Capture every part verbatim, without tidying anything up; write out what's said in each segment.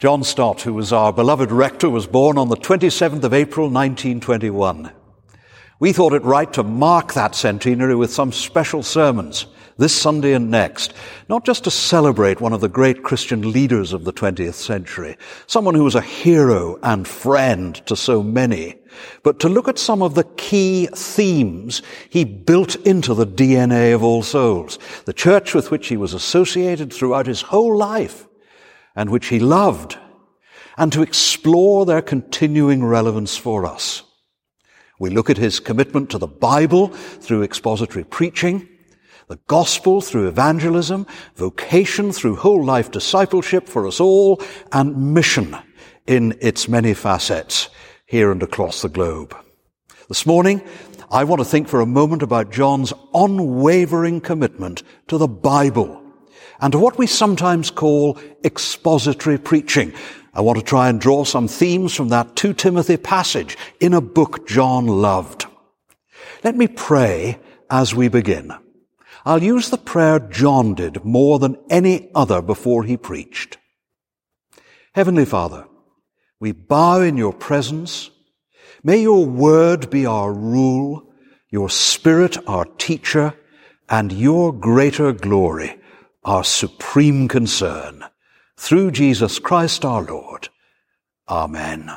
John Stott, who was our beloved rector, was born on the twenty-seventh of April, nineteen twenty-one. We thought it right to mark that centenary with some special sermons this Sunday and next, not just to celebrate one of the great Christian leaders of the twentieth century, someone who was a hero and friend to so many, but to look at some of the key themes he built into the D N A of All Souls, the church with which he was associated throughout his whole life and which he loved, and to explore their continuing relevance for us. We look at his commitment to the Bible through expository preaching, the gospel through evangelism, vocation through whole life discipleship for us all, and mission in its many facets here and across the globe. This morning, I want to think for a moment about John's unwavering commitment to the Bible and to what we sometimes call expository preaching. I want to try and draw some themes from that Second Timothy passage in a book John loved. Let me pray as we begin. I'll use the prayer John did more than any other before he preached. Heavenly Father, we bow in your presence. May your word be our rule, your Spirit our teacher, and your greater glory our supreme concern. Through Jesus Christ our Lord. Amen.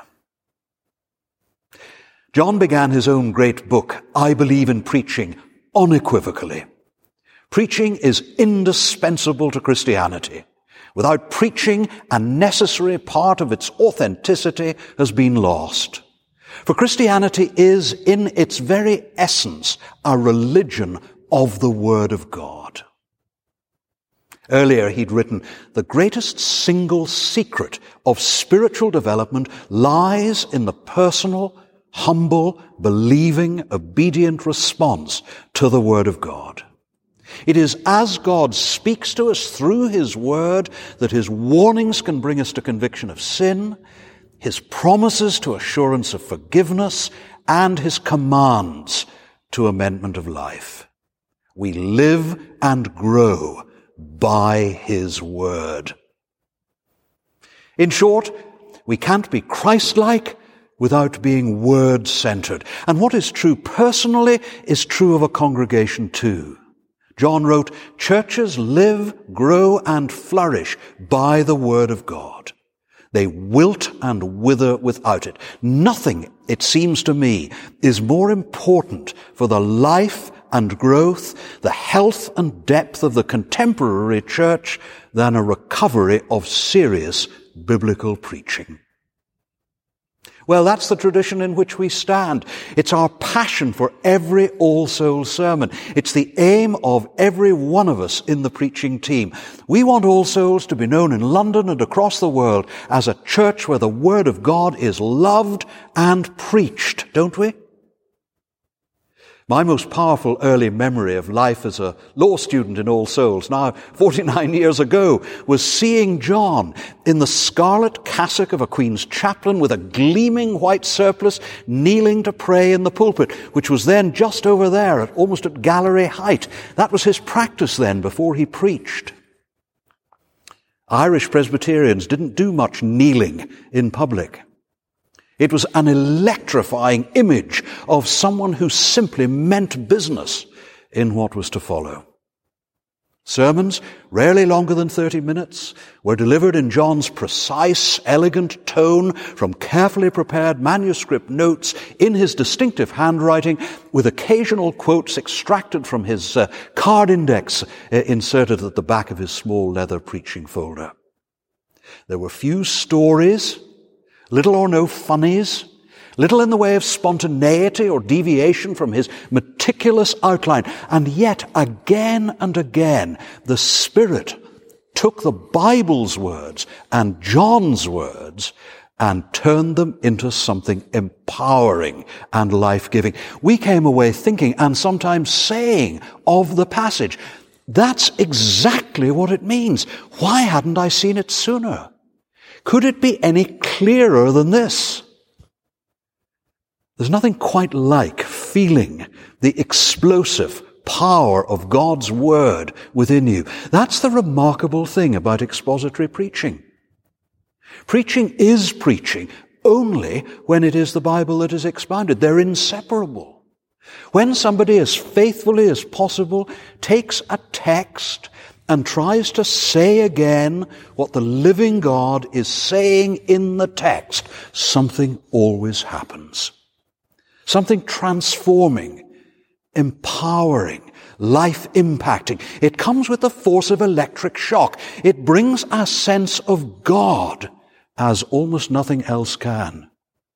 John began his own great book, I Believe in Preaching, unequivocally. Preaching is indispensable to Christianity. Without preaching, a necessary part of its authenticity has been lost. For Christianity is, in its very essence, a religion of the Word of God. Earlier he'd written, the greatest single secret of spiritual development lies in the personal, humble, believing, obedient response to the Word of God. It is as God speaks to us through His Word that His warnings can bring us to conviction of sin, His promises to assurance of forgiveness, and His commands to amendment of life. We live and grow by His Word. In short, we can't be Christ-like without being Word-centered. And what is true personally is true of a congregation too. John wrote, churches live, grow, and flourish by the Word of God. They wilt and wither without it. Nothing, it seems to me, is more important for the life and growth, the health and depth of the contemporary church than a recovery of serious biblical preaching. Well, that's the tradition in which we stand. It's our passion for every All Souls sermon. It's the aim of every one of us in the preaching team. We want All Souls to be known in London and across the world as a church where the Word of God is loved and preached, don't we? My most powerful early memory of life as a law student in All Souls, now forty-nine years ago, was seeing John in the scarlet cassock of a Queen's chaplain with a gleaming white surplice kneeling to pray in the pulpit, which was then just over there, at, almost at gallery height. That was his practice then before he preached. Irish Presbyterians didn't do much kneeling in public. It was an electrifying image of someone who simply meant business in what was to follow. Sermons, rarely longer than thirty minutes, were delivered in John's precise, elegant tone from carefully prepared manuscript notes in his distinctive handwriting, with occasional quotes extracted from his uh, card index uh, inserted at the back of his small leather preaching folder. There were few stories, little or no funnies, little in the way of spontaneity or deviation from his meticulous outline. And yet, again and again, the Spirit took the Bible's words and John's words and turned them into something empowering and life-giving. We came away thinking and sometimes saying of the passage, that's exactly what it means. Why hadn't I seen it sooner? Could it be any clearer than this? There's nothing quite like feeling the explosive power of God's Word within you. That's the remarkable thing about expository preaching. Preaching is preaching only when it is the Bible that is expounded. They're inseparable. When somebody, as faithfully as possible, takes a text and tries to say again what the living God is saying in the text, something always happens. Something transforming, empowering, life-impacting. It comes with the force of electric shock. It brings a sense of God as almost nothing else can.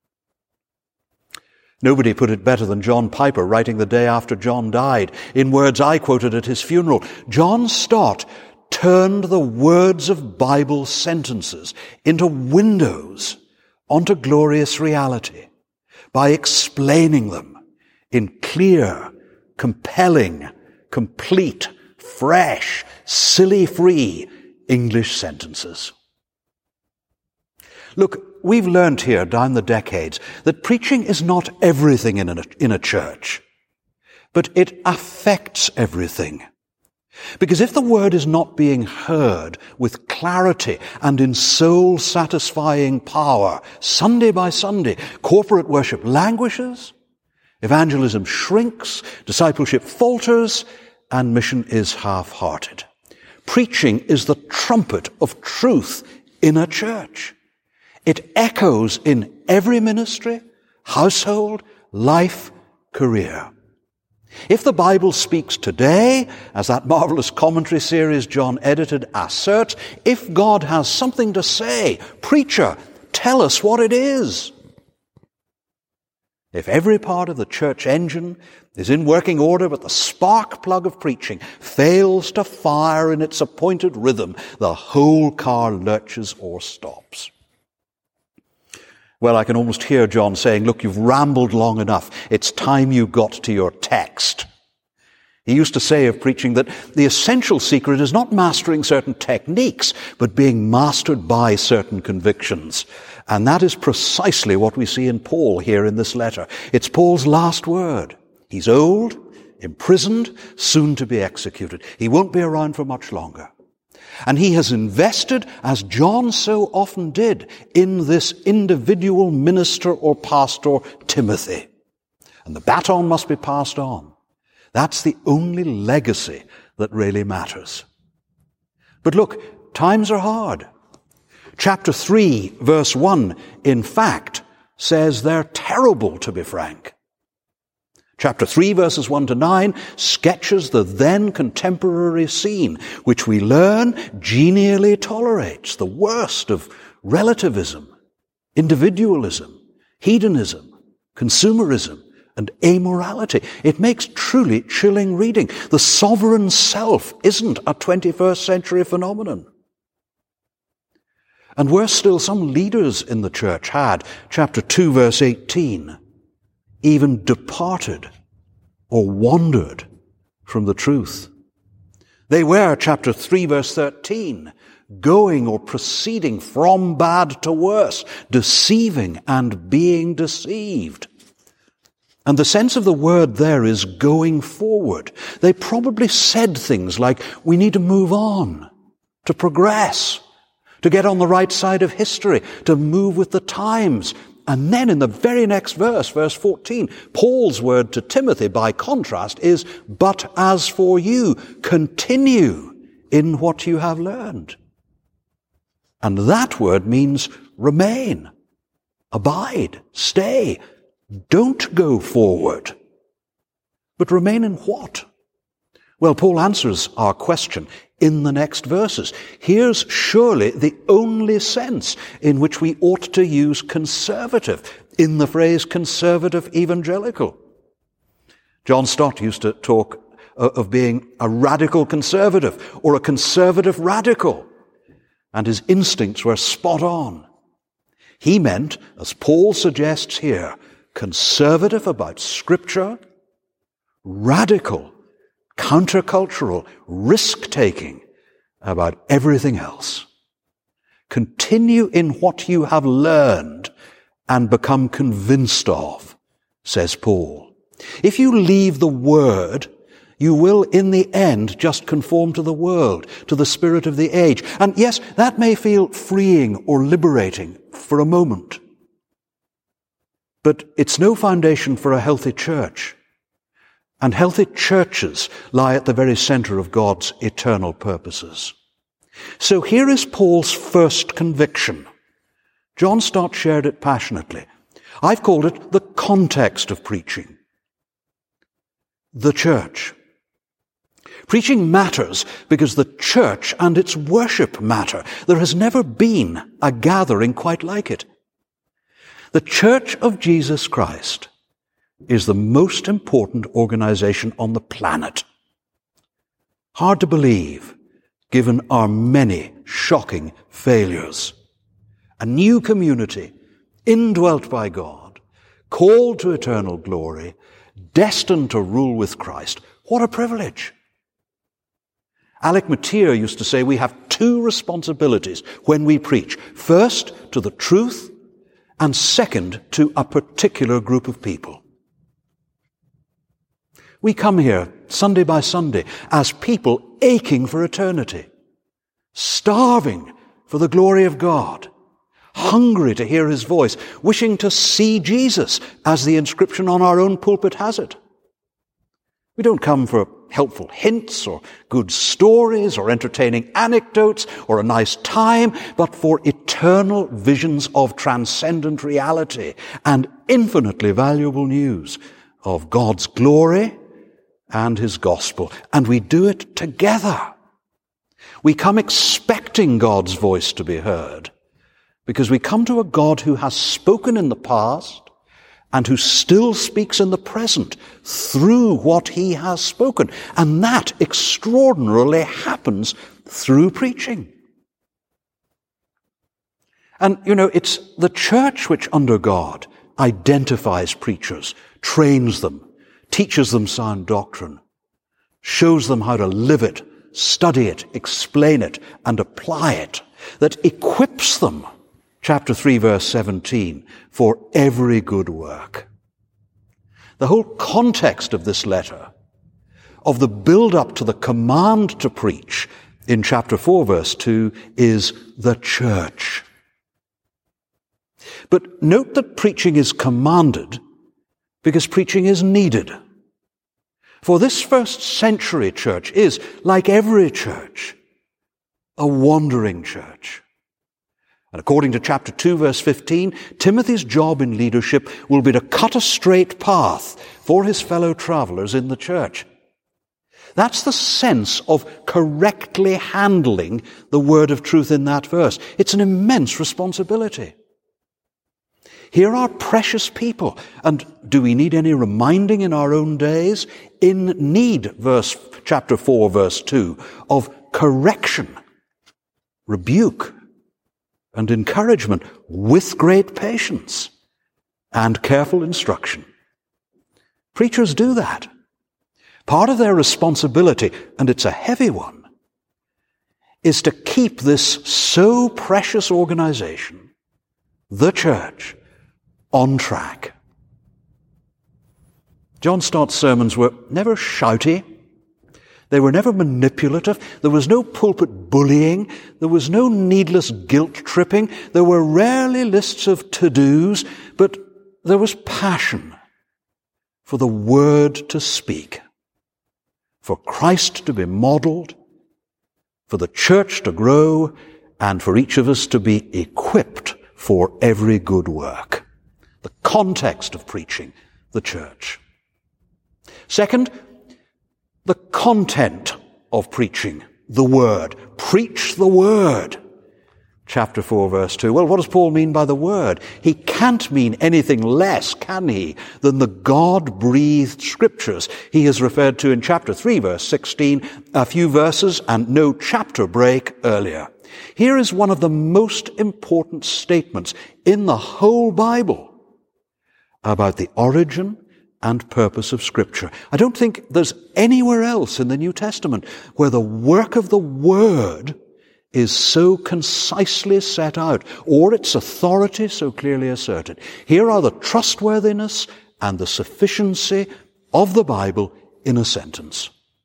Nobody put it better than John Piper, writing the day after John died, in words I quoted at his funeral. John Stott turned the words of Bible sentences into windows onto glorious reality by explaining them in clear, compelling, complete, fresh, silly-free English sentences. Look, we've learned here down the decades that preaching is not everything in a, in a church, but it affects everything. Because if the word is not being heard with clarity and in soul-satisfying power, Sunday by Sunday, corporate worship languishes, evangelism shrinks, discipleship falters, and mission is half-hearted. Preaching is the trumpet of truth in a church. It echoes in every ministry, household, life, career. If the Bible speaks today, as that marvelous commentary series John edited asserts, if God has something to say, preacher, tell us what it is. If every part of the church engine is in working order, but the spark plug of preaching fails to fire in its appointed rhythm, the whole car lurches or stops. Well, I can almost hear John saying, look, you've rambled long enough. It's time you got to your text. He used to say of preaching that the essential secret is not mastering certain techniques, but being mastered by certain convictions. And that is precisely what we see in Paul here in this letter. It's Paul's last word. He's old, imprisoned, soon to be executed. He won't be around for much longer. And he has invested, as John so often did, in this individual minister or pastor, Timothy. And the baton must be passed on. That's the only legacy that really matters. But look, times are hard. Chapter three, verse one, in fact, says they're terrible, to be frank. Chapter three, verses one to nine, sketches the then contemporary scene, which we learn genially tolerates the worst of relativism, individualism, hedonism, consumerism, and amorality. It makes truly chilling reading. The sovereign self isn't a twenty-first century phenomenon. And worse still, some leaders in the church had, chapter two, verse eighteen, even departed or wandered from the truth. They were, chapter three, verse thirteen, going or proceeding from bad to worse, deceiving and being deceived. And the sense of the word there is going forward. They probably said things like, we need to move on, to progress, to get on the right side of history, to move with the times. And then in the very next verse, verse fourteen, Paul's word to Timothy, by contrast, is, but as for you, continue in what you have learned. And that word means remain, abide, stay, don't go forward. But remain in what? Well, Paul answers our question in the next verses. Here's surely the only sense in which we ought to use conservative, in the phrase conservative evangelical. John Stott used to talk of being a radical conservative or a conservative radical, and his instincts were spot on. He meant, as Paul suggests here, conservative about Scripture, radical, countercultural, risk-taking about everything else. Continue in what you have learned and become convinced of, says Paul. If you leave the Word, You will, in the end, just conform to the world, to the spirit of the age. And yes, that may feel freeing or liberating for a moment. But it's no foundation for a healthy church. And healthy churches lie at the very center of God's eternal purposes. So here is Paul's first conviction. John Stott shared it passionately. I've called it the context of preaching. The church. Preaching matters because the church and its worship matter. There has never been a gathering quite like it. The Church of Jesus Christ is the most important organization on the planet. Hard to believe, given our many shocking failures. A new community, indwelt by God, called to eternal glory, destined to rule with Christ. What a privilege! Alec Motyer used to say we have two responsibilities when we preach. First, to the truth, and second, to a particular group of people. We come here Sunday by Sunday as people aching for eternity, starving for the glory of God, hungry to hear His voice, wishing to see Jesus, as the inscription on our own pulpit has it. We don't come for helpful hints or good stories or entertaining anecdotes or a nice time, but for eternal visions of transcendent reality and infinitely valuable news of God's glory and His gospel. And we do it together. We come expecting God's voice to be heard because we come to a God who has spoken in the past and who still speaks in the present through what He has spoken. And that extraordinarily happens through preaching. And, you know, it's the church which, under God, identifies preachers, trains them, teaches them sound doctrine, shows them how to live it, study it, explain it, and apply it, that equips them, chapter three, verse seventeen, for every good work. The whole context of this letter, of the build-up to the command to preach in chapter four, verse two, is the church. But note that preaching is commanded because preaching is needed. For this first century church is, like every church, a wandering church. And according to chapter two, verse fifteen, Timothy's job in leadership will be to cut a straight path for his fellow travelers in the church. That's the sense of correctly handling the word of truth in that verse. It's an immense responsibility. Here are precious people, and do we need any reminding in our own days? In need, verse chapter four, verse two, of correction, rebuke, and encouragement with great patience and careful instruction. Preachers do that. Part of their responsibility, and it's a heavy one, is to keep this so precious organization, the church, on track. John Stott's sermons were never shouty. They were never manipulative. There was no pulpit bullying. There was no needless guilt-tripping. There were rarely lists of to-dos, but there was passion for the word to speak, for Christ to be modeled, for the church to grow, and for each of us to be equipped for every good work. The context of preaching, the church. Second, the content of preaching, the word. Preach the word. Chapter four, verse two. Well, what does Paul mean by the word? He can't mean anything less, can he, than the God-breathed scriptures he has referred to in chapter three, verse sixteen, a few verses and no chapter break earlier. Here is one of the most important statements in the whole Bible about the origin and purpose of Scripture. I don't think there's anywhere else in the New Testament where the work of the Word is so concisely set out, or its authority so clearly asserted. Here are the trustworthiness and the sufficiency of the Bible in a sentence.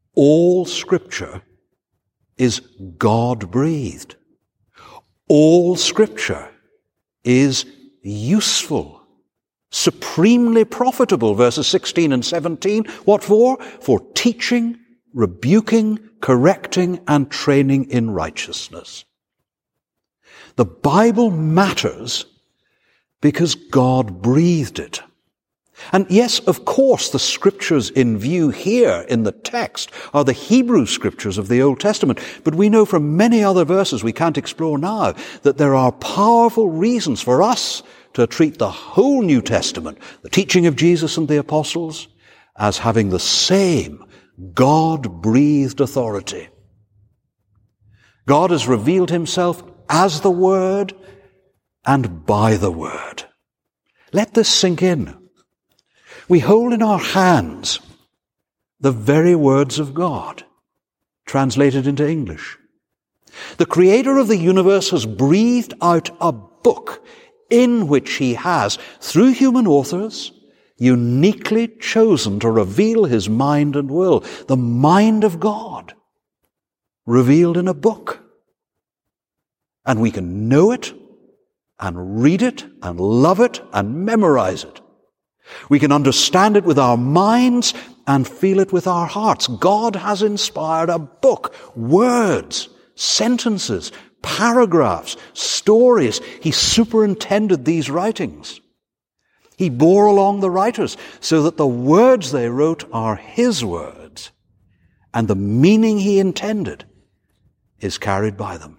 all Scripture is God-breathed. All Scripture is useful, supremely profitable, verses sixteen and seventeen. What for? For teaching, rebuking, correcting, and training in righteousness. The Bible matters because God breathed it. And yes, of course, the scriptures in view here in the text are the Hebrew scriptures of the Old Testament. But we know from many other verses we can't explore now that there are powerful reasons for us to treat the whole New Testament, the teaching of Jesus and the apostles, as having the same God-breathed authority. God has revealed himself as the Word and by the Word. Let this sink in. We hold in our hands the very words of God, translated into English. The Creator of the universe has breathed out a book in which he has, through human authors, uniquely chosen to reveal his mind and will, the mind of God, revealed in a book. And we can know it, and read it, and love it, and memorize it. We can understand it with our minds and feel it with our hearts. God has inspired a book, words, sentences, paragraphs, stories. He superintended these writings. He bore along the writers so that the words they wrote are his words, and the meaning he intended is carried by them.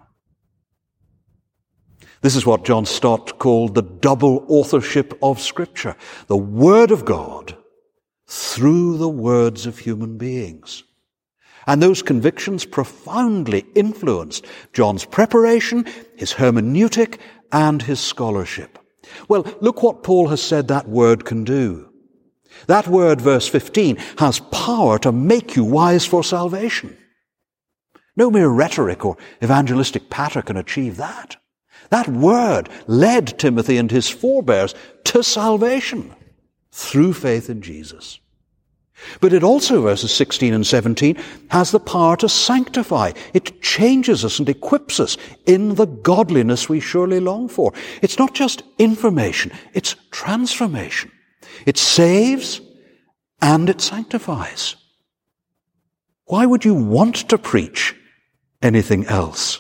This is what John Stott called the double authorship of Scripture. The Word of God through the words of human beings. And those convictions profoundly influenced John's preparation, his hermeneutic, and his scholarship. Well, look what Paul has said that word can do. That word, verse fifteen, has power to make you wise for salvation. No mere rhetoric or evangelistic patter can achieve that. That word led Timothy and his forebears to salvation through faith in Jesus. But it also, verses sixteen and seventeen, has the power to sanctify. It changes us and equips us in the godliness we surely long for. It's not just information, it's transformation. It saves and it sanctifies. Why would you want to preach anything else?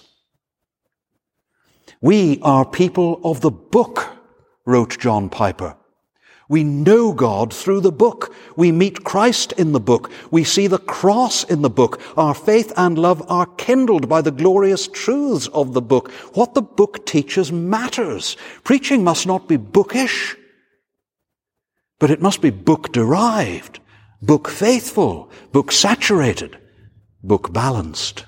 We are people of the book, wrote John Piper. We know God through the book. We meet Christ in the book. We see the cross in the book. Our faith and love are kindled by the glorious truths of the book. What the book teaches matters. Preaching must not be bookish, but it must be book-derived, book-faithful, book-saturated, book-balanced.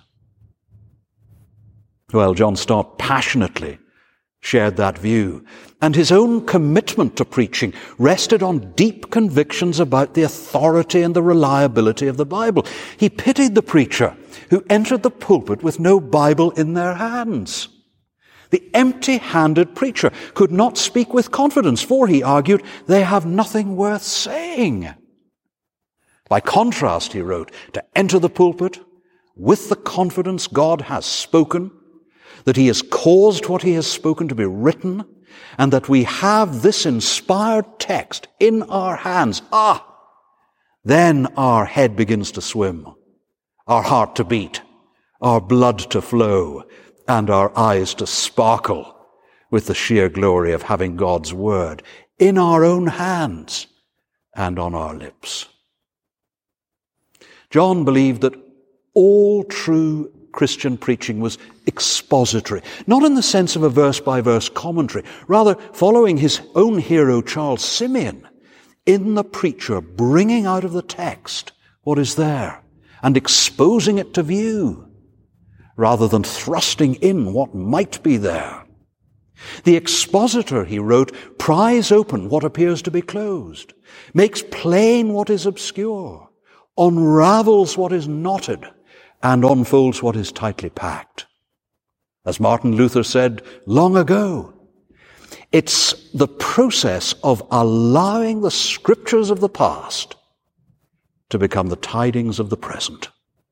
Well, John Stott passionately shared that view, and his own commitment to preaching rested on deep convictions about the authority and the reliability of the Bible. He pitied the preacher who entered the pulpit with no Bible in their hands. The empty-handed preacher could not speak with confidence, for, he argued, they have nothing worth saying. By contrast, he wrote, to enter the pulpit with the confidence God has spoken, that he has caused what he has spoken to be written, and that we have this inspired text in our hands. Ah! Then our head begins to swim, our heart to beat, our blood to flow, and our eyes to sparkle with the sheer glory of having God's word in our own hands and on our lips. John believed that all true Christian preaching was expository, not in the sense of a verse-by-verse commentary, rather following his own hero Charles Simeon, in the preacher bringing out of the text what is there and exposing it to view, rather than thrusting in what might be there. The expositor, he wrote, pries open what appears to be closed, makes plain what is obscure, unravels what is knotted, and unfolds what is tightly packed. As Martin Luther said long ago, it's the process of allowing the scriptures of the past to become the tidings of the present.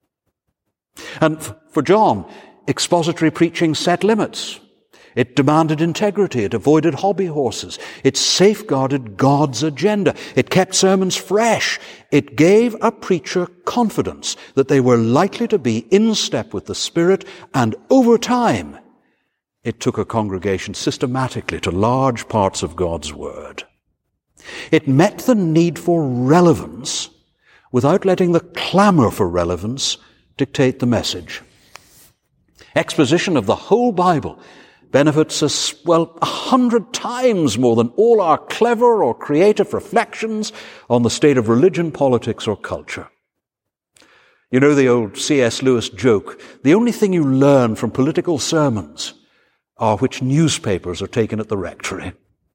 And for John, expository preaching set limits. It demanded integrity. It avoided hobby horses. It safeguarded God's agenda. It kept sermons fresh. It gave a preacher confidence that they were likely to be in step with the Spirit, and over time, it took a congregation systematically to large parts of God's Word. It met the need for relevance without letting the clamor for relevance dictate the message. Exposition of the whole Bible benefits us, well, a hundred times more than all our clever or creative reflections on the state of religion, politics, or culture. You know the old C S Lewis joke, the only thing you learn from political sermons are which newspapers are taken at the rectory.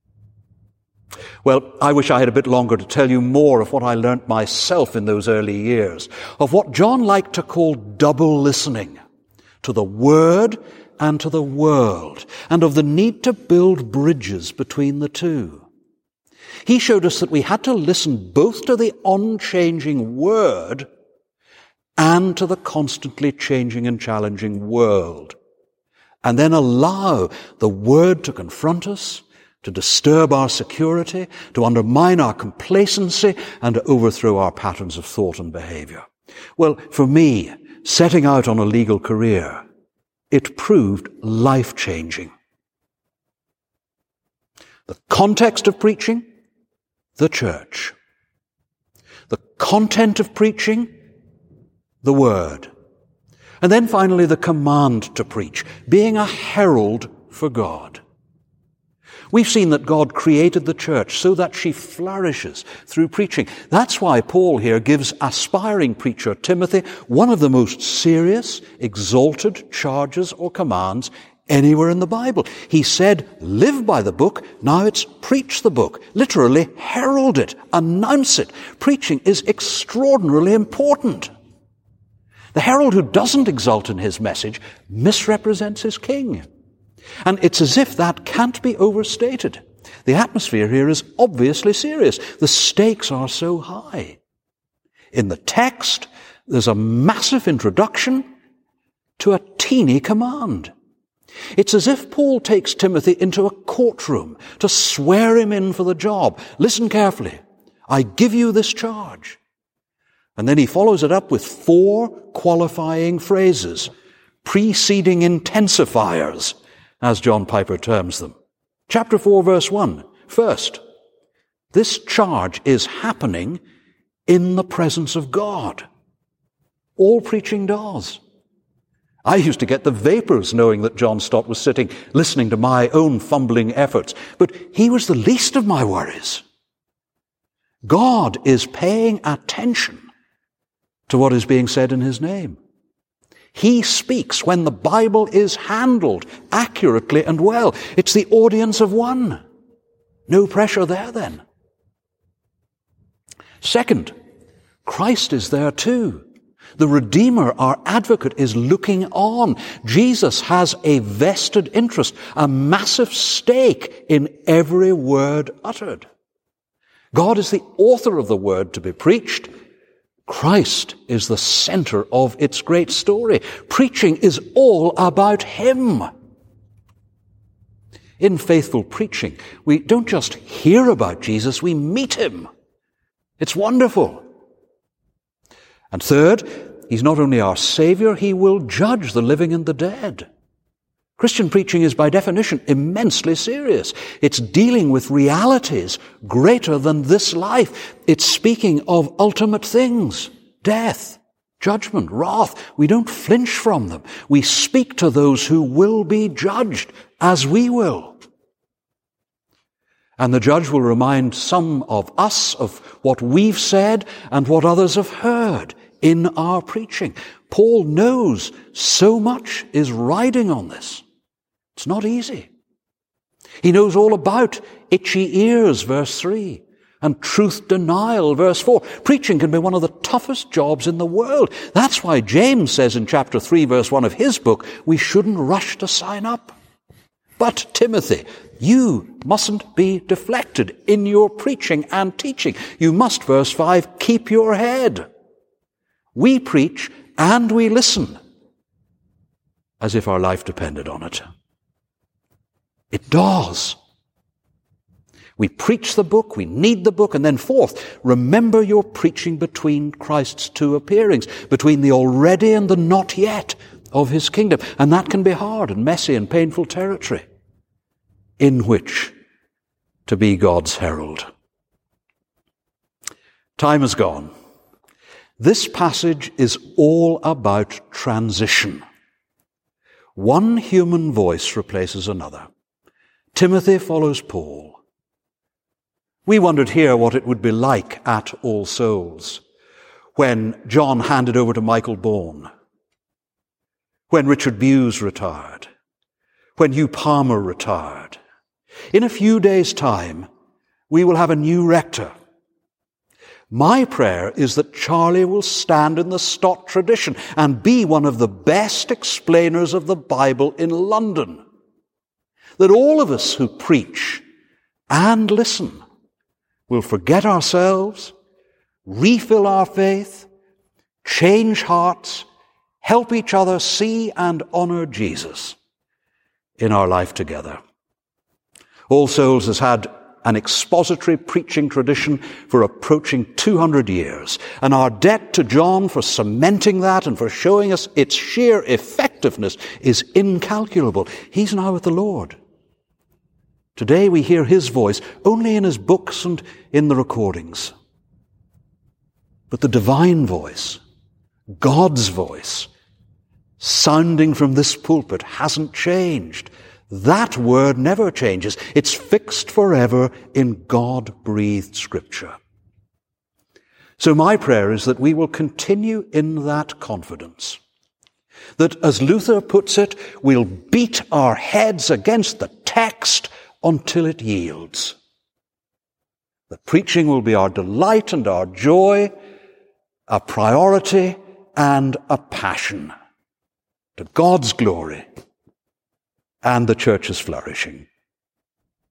Well, I wish I had a bit longer to tell you more of what I learnt myself in those early years, of what John liked to call double listening, to the Word and to the world, and of the need to build bridges between the two. He showed us that we had to listen both to the unchanging Word and to the constantly changing and challenging world, and then allow the Word to confront us, to disturb our security, to undermine our complacency, and to overthrow our patterns of thought and behavior. Well, for me, setting out on a legal career, it proved life-changing. The context of preaching, the church. The content of preaching, the Word. And then finally, the command to preach, being a herald for God. We've seen that God created the church so that she flourishes through preaching. That's why Paul here gives aspiring preacher Timothy one of the most serious, exalted charges or commands anywhere in the Bible. He said, live by the book, now it's preach the book. Literally, herald it, announce it. Preaching is extraordinarily important. The herald who doesn't exult in his message misrepresents his king. And it's as if that can't be overstated. The atmosphere here is obviously serious. The stakes are so high. In the text, there's a massive introduction to a teeny command. It's as if Paul takes Timothy into a courtroom to swear him in for the job. Listen carefully. I give you this charge. And then he follows it up with four qualifying phrases, preceding intensifiers, as John Piper terms them. Chapter four, verse one. First, this charge is happening in the presence of God. All preaching does. I used to get the vapors knowing that John Stott was sitting listening to my own fumbling efforts, but he was the least of my worries. God is paying attention to what is being said in his name. He speaks when the Bible is handled accurately and well. It's the audience of one. No pressure there then. Second, Christ is there too. The Redeemer, our advocate, is looking on. Jesus has a vested interest, a massive stake in every word uttered. God is the author of the word to be preached. Christ is the center of its great story. Preaching is all about Him. In faithful preaching, we don't just hear about Jesus, we meet Him. It's wonderful. And third, He's not only our Savior, He will judge the living and the dead. Christian preaching is by definition immensely serious. It's dealing with realities greater than this life. It's speaking of ultimate things, death, judgment, wrath. We don't flinch from them. We speak to those who will be judged as we will. And the judge will remind some of us of what we've said and what others have heard in our preaching. Paul knows so much is riding on this. It's not easy. He knows all about itchy ears, verse three, and truth denial, verse four. Preaching can be one of the toughest jobs in the world. That's why James says in chapter three, verse one of his book, we shouldn't rush to sign up. But Timothy, you mustn't be deflected in your preaching and teaching. You must, verse five, keep your head. We preach and we listen as if our life depended on it. It does. We preach the book, we need the book, and then fourth, remember your preaching between Christ's two appearings, between the already and the not yet of his kingdom. And that can be hard and messy and painful territory in which to be God's herald. Time has gone. This passage is all about transition. One human voice replaces another. Timothy follows Paul. We wondered here what it would be like at All Souls when John handed over to Michael Bourne, when Richard Buse retired, when Hugh Palmer retired. In a few days' time, we will have a new rector. My prayer is that Charlie will stand in the Stott tradition and be one of the best explainers of the Bible in London. That all of us who preach and listen will forget ourselves, refill our faith, change hearts, help each other see and honor Jesus in our life together. All Souls has had an expository preaching tradition for approaching two hundred years, and our debt to John for cementing that and for showing us its sheer effectiveness is incalculable. He's now with the Lord. Today we hear his voice only in his books and in the recordings. But the divine voice, God's voice, sounding from this pulpit hasn't changed. That word never changes. It's fixed forever in God-breathed Scripture. So my prayer is that we will continue in that confidence. That, as Luther puts it, we'll beat our heads against the text until it yields. The preaching will be our delight and our joy, a priority and a passion to God's glory and the church's flourishing.